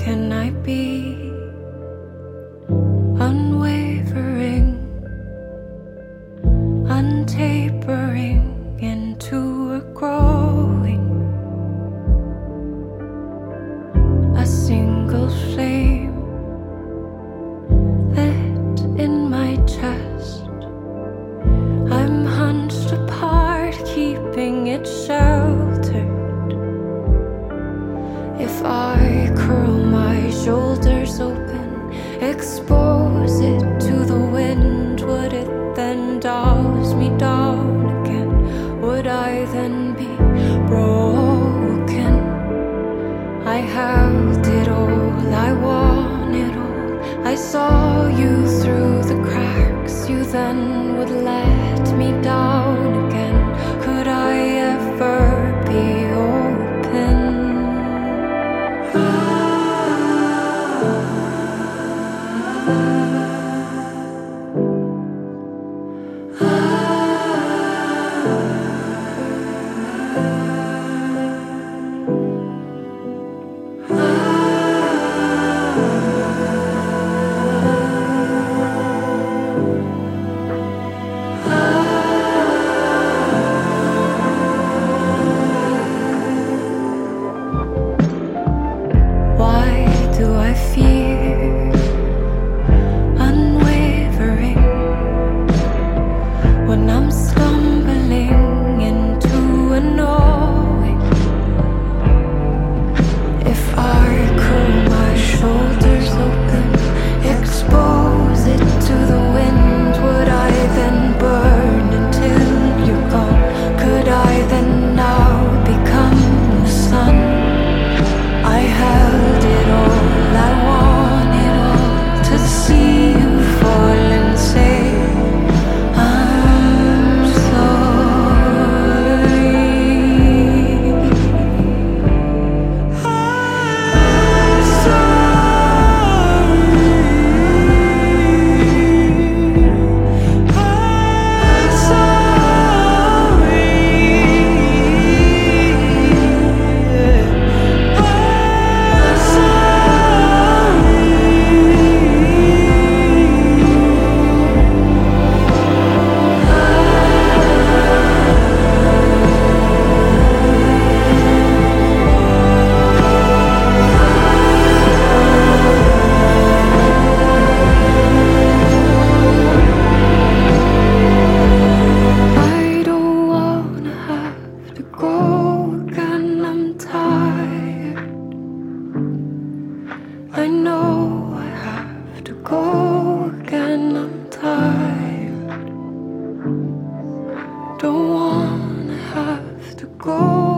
can I be? Unwavering, untapering into a growing, a single flame lit in my chest. I'm hunched apart, keeping it sheltered. If I curl my shoulders open, expose it to the wind, would it then douse me down again? Would I then be broken? I held it all, I won it all. I saw you through the cracks, you then would let me down again. Could I ever be open? I know I have to go again, I'm tired. Don't wanna have to go.